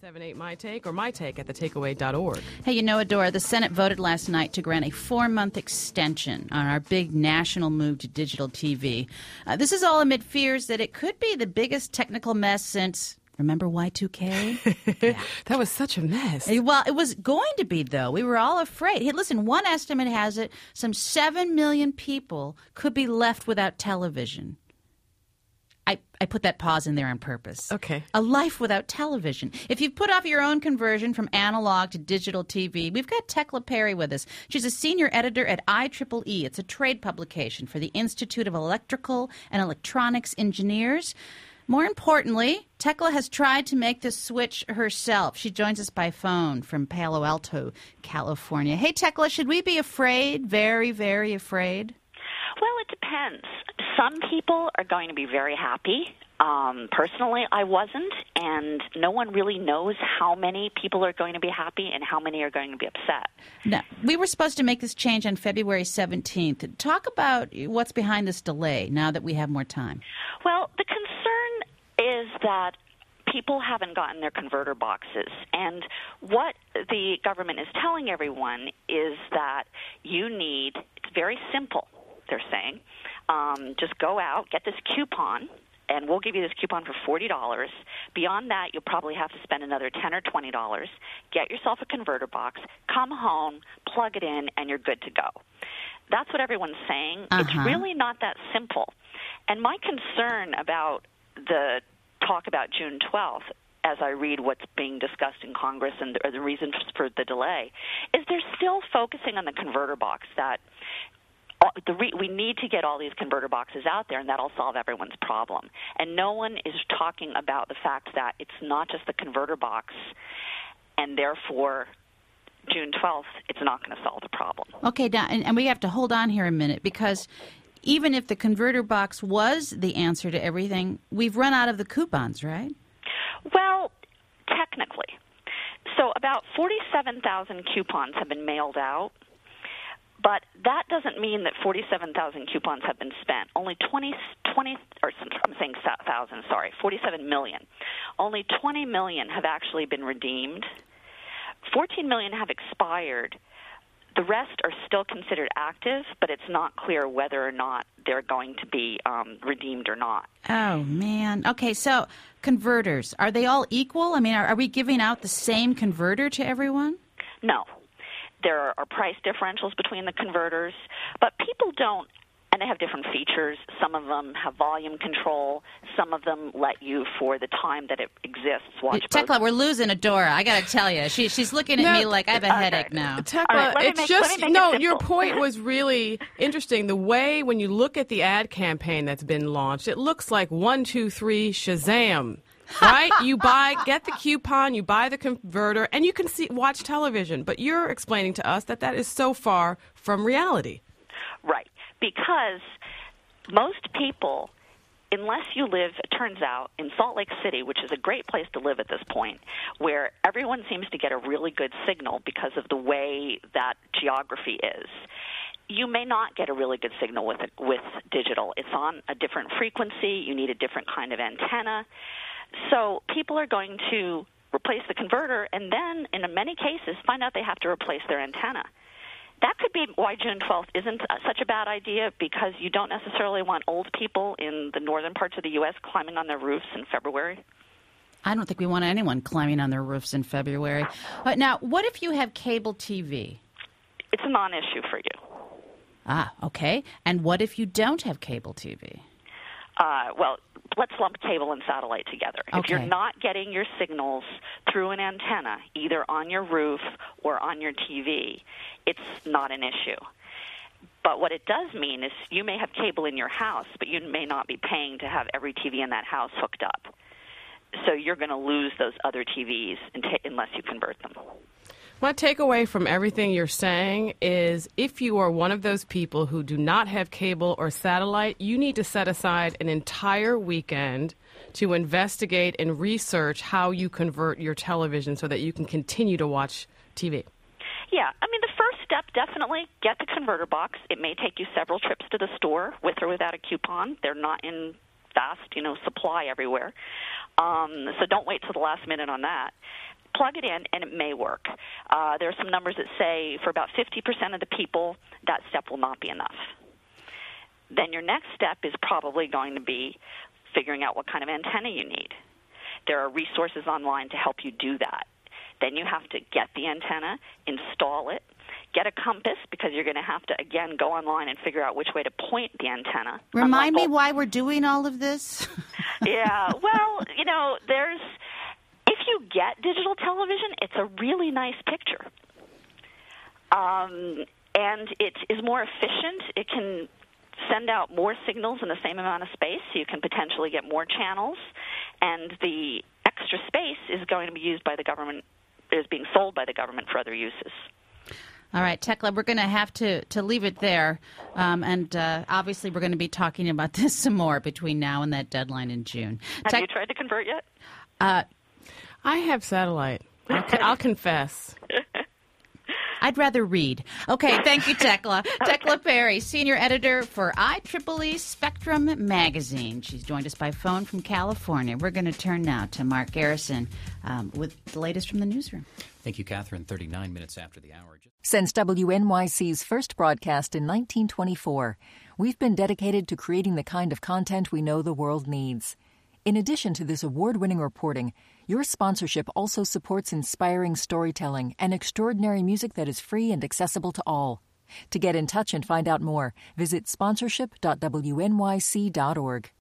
778 My Take or My Take at thetakeaway.org. Hey, you know, Adora, the Senate voted last night to grant a 4-month extension on our big national move to digital TV. This is all amid fears that it could be the biggest technical mess since... Remember Y2K? Yeah. That was such a mess. Well, it was going to be, though. We were all afraid. Hey, listen, one estimate has it some 7 million people could be left without television. I put that pause in there on purpose. Okay. A life without television. If you've put off your own conversion from analog to digital TV, we've got Tekla Perry with us. She's a senior editor at IEEE. It's a trade publication for the Institute of Electrical and Electronics Engineers. More importantly, Tekla has tried to make this switch herself. She joins us by phone from Palo Alto, California. Hey, Tekla, should we be afraid? Very, very afraid? Well, it depends. Some people are going to be very happy. Personally, I wasn't, and no one really knows how many people are going to be happy and how many are going to be upset. Now, we were supposed to make this change on February 17th. Talk about what's behind this delay now that we have more time. Well, the concern is that people haven't gotten their converter boxes. And what the government is telling everyone is that it's very simple, they're saying. Just go out, get this coupon, and we'll give you this coupon for $40. Beyond that, you'll probably have to spend another $10 or $20. Get yourself a converter box, come home, plug it in, and you're good to go. That's what everyone's saying. It's really not that simple. And my concern about the talk about June 12th, as I read what's being discussed in Congress and the reasons for the delay, is they're still focusing on the converter box, that we need to get all these converter boxes out there, and that'll solve everyone's problem. And no one is talking about the fact that it's not just the converter box, and therefore June 12th, it's not going to solve the problem. Okay, now, and we have to hold on here a minute, because even if the converter box was the answer to everything, we've run out of the coupons, right? Well, technically. So about 47,000 coupons have been mailed out. But that doesn't mean that 47,000 coupons have been spent. Only 47 million. Only 20 million have actually been redeemed. 14 million have expired. The rest are still considered active, but it's not clear whether or not they're going to be redeemed or not. Oh, man. Okay, so converters, are they all equal? I mean, are we giving out the same converter to everyone? No. There are price differentials between the converters, but people don't, and they have different features. Some of them have volume control. Some of them let you, for the time that it exists, watch Tekla, we're losing Adora. I got to tell you. She's looking at me like I have a headache now. Tekla, right, your point was really interesting. The way, when you look at the ad campaign that's been launched, it looks like 1, 2, 3, Shazam. Right? You get the coupon, you buy the converter, and you can watch television. But you're explaining to us that is so far from reality. Right. Because most people, unless you live, it turns out, in Salt Lake City, which is a great place to live at this point, where everyone seems to get a really good signal because of the way that geography is, you may not get a really good signal with digital. It's on a different frequency. You need a different kind of antenna. So people are going to replace the converter and then, in many cases, find out they have to replace their antenna. That could be why June 12th isn't such a bad idea, because you don't necessarily want old people in the northern parts of the U.S. climbing on their roofs in February. I don't think we want anyone climbing on their roofs in February. But now, what if you have cable TV? It's a non-issue for you. Ah, okay. And what if you don't have cable TV? Well, let's lump cable and satellite together. Okay. If you're not getting your signals through an antenna, either on your roof or on your TV, it's not an issue. But what it does mean is you may have cable in your house, but you may not be paying to have every TV in that house hooked up. So you're going to lose those other TVs unless you convert them. My takeaway from everything you're saying is if you are one of those people who do not have cable or satellite, you need to set aside an entire weekend to investigate and research how you convert your television so that you can continue to watch TV. Yeah, I mean, the first step, definitely get the converter box. It may take you several trips to the store with or without a coupon. They're not in fast, supply everywhere. So don't wait till the last minute on that. plug it in, and it may work. There are some numbers that say for about 50% of the people, that step will not be enough. Then your next step is probably going to be figuring out what kind of antenna you need. There are resources online to help you do that. Then you have to get the antenna, install it, get a compass, because you're going to have to, again, go online and figure out which way to point the antenna. Remind me why we're doing all of this? Yeah, well, if you get digital television, it's a really nice picture. And it is more efficient. It can send out more signals in the same amount of space, so you can potentially get more channels. And the extra space is going to be used by the government, is being sold by the government for other uses. All right, Tekla, we're going to have to leave it there. And obviously we're going to be talking about this some more between now and that deadline in June. Have you tried to convert yet? I have satellite. I'll confess. I'd rather read. Okay, thank you, Tekla. Tekla Perry, senior editor for IEEE Spectrum magazine. She's joined us by phone from California. We're going to turn now to Mark Garrison with the latest from the newsroom. Thank you, Catherine. 39 minutes after the hour. Since WNYC's first broadcast in 1924, we've been dedicated to creating the kind of content we know the world needs. In addition to this award-winning reporting, your sponsorship also supports inspiring storytelling and extraordinary music that is free and accessible to all. To get in touch and find out more, visit sponsorship.wnyc.org.